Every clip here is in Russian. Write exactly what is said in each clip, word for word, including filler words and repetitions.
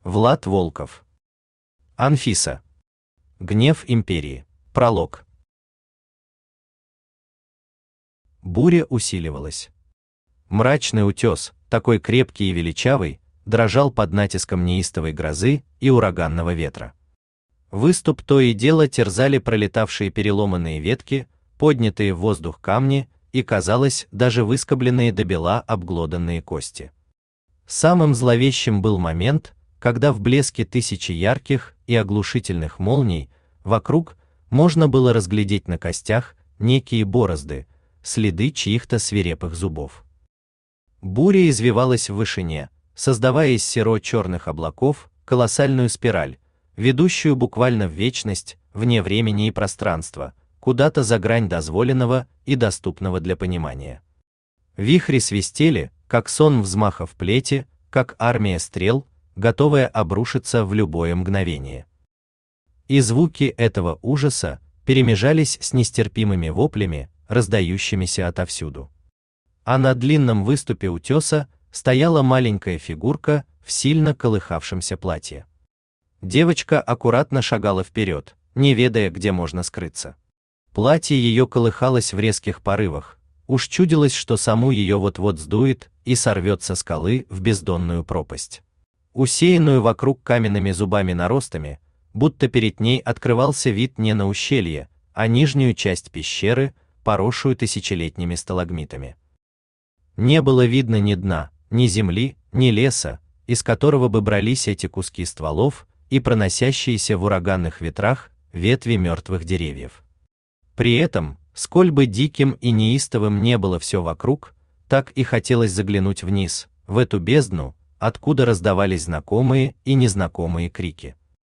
Влад Волков. Анфиса. Гнев империи. Пролог. Буря усиливалась. Мрачный утес, такой крепкий и величавый, дрожал под натиском неистовой грозы и ураганного ветра. Выступ то и дело терзали пролетавшие переломанные ветки, поднятые в воздух камни и, казалось, даже выскобленные до бела обглоданные кости. Самым зловещим был момент, когда в блеске тысячи ярких и оглушительных молний вокруг можно было разглядеть на костях некие борозды, следы чьих-то свирепых зубов. Буря извивалась в вышине, создавая из серо-черных облаков колоссальную спираль, ведущую буквально в вечность, вне времени и пространства, куда-то за грань дозволенного и доступного для понимания. Вихри свистели, как сон взмахов плети, как армия стрел, готовая обрушиться в любое мгновение. И звуки этого ужаса перемежались с нестерпимыми воплями, раздающимися отовсюду. А на длинном выступе утеса стояла маленькая фигурка в сильно колыхавшемся платье. Девочка аккуратно шагала вперед, не ведая, где можно скрыться. Платье ее колыхалось в резких порывах, уж чудилось, что саму ее вот-вот сдует и сорвет со скалы в бездонную пропасть, усеянную вокруг каменными зубами-наростами, будто перед ней открывался вид не на ущелье, а нижнюю часть пещеры, поросшую тысячелетними сталагмитами. Не было видно ни дна, ни земли, ни леса, из которого бы брались эти куски стволов и проносящиеся в ураганных ветрах ветви мертвых деревьев. При этом, сколь бы диким и неистовым не было все вокруг, так и хотелось заглянуть вниз, в эту бездну, откуда раздавались знакомые и незнакомые крики.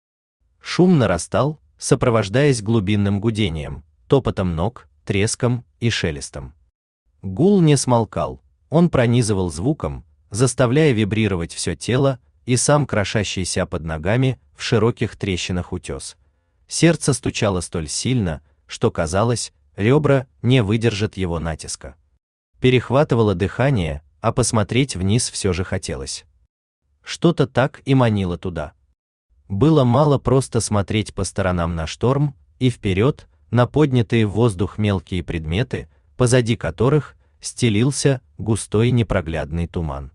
Шум нарастал, сопровождаясь глубинным гудением, топотом ног, треском и шелестом. Гул не смолкал, он пронизывал звуком, заставляя вибрировать все тело и сам крошащийся под ногами в широких трещинах утес. Сердце стучало столь сильно, что казалось, ребра не выдержат его натиска. Перехватывало дыхание, а посмотреть вниз все же хотелось. Что-то так и манило туда. Было мало просто смотреть по сторонам на шторм и вперед, на поднятые в воздух мелкие предметы, позади которых стелился густой непроглядный туман.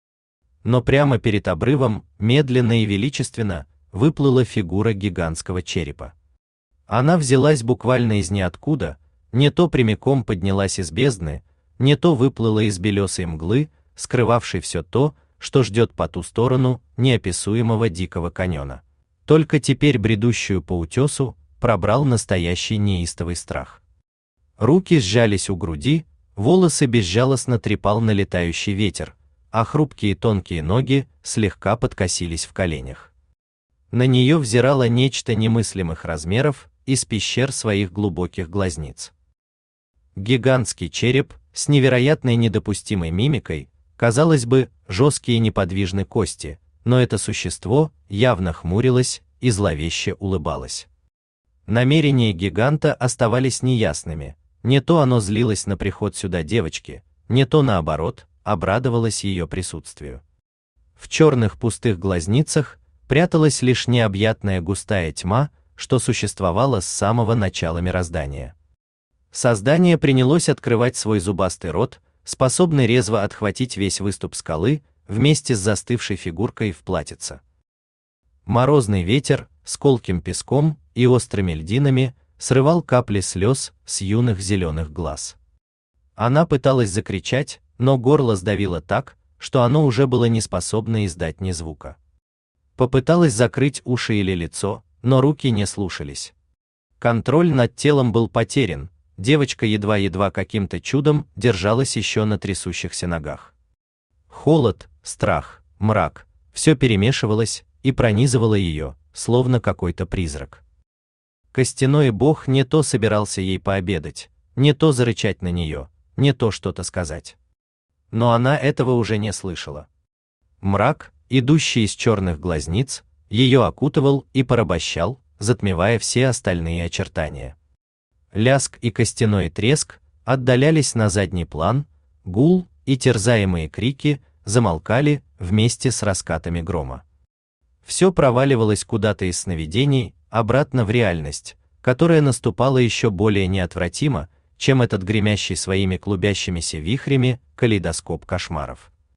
Но прямо перед обрывом, медленно и величественно, выплыла фигура гигантского черепа. Она взялась буквально из ниоткуда, не то прямиком поднялась из бездны, не то выплыла из белесой мглы, скрывавшей все то, что ждет по ту сторону неописуемого дикого каньона. Только теперь бредущую по утесу пробрал настоящий неистовый страх. Руки сжались у груди, волосы безжалостно трепал налетающий ветер, а хрупкие тонкие ноги слегка подкосились в коленях. На нее взирало нечто немыслимых размеров из пещер своих глубоких глазниц. Гигантский череп с невероятной недопустимой мимикой, казалось бы, жесткие неподвижные кости, но это существо явно хмурилось и зловеще улыбалось. Намерения гиганта оставались неясными, не то оно злилось на приход сюда девочки, не то наоборот, обрадовалось ее присутствию. В черных пустых глазницах пряталась лишь необъятная густая тьма, что существовала с самого начала мироздания. Создание принялось открывать свой зубастый рот, способный резво отхватить весь выступ скалы вместе с застывшей фигуркой в платьице. Морозный ветер с колким песком и острыми льдинами срывал капли слез с юных зеленых глаз. Она пыталась закричать, но горло сдавило так, что оно уже было не способно издать ни звука. Попыталась закрыть уши или лицо, но руки не слушались. Контроль над телом был потерян, девочка едва-едва каким-то чудом держалась еще на трясущихся ногах. Холод, страх, мрак — все перемешивалось и пронизывало ее, словно какой-то призрак. Костяной бог не то собирался ей пообедать, не то зарычать на нее, не то что-то сказать. Но она этого уже не слышала. Мрак, идущий из черных глазниц, ее окутывал и порабощал, затмевая все остальные очертания. Лязг и костяной треск отдалялись на задний план, гул и терзаемые крики замолкали вместе с раскатами грома. Все проваливалось куда-то из сновидений, обратно в реальность, которая наступала еще более неотвратимо, чем этот гремящий своими клубящимися вихрями калейдоскоп кошмаров.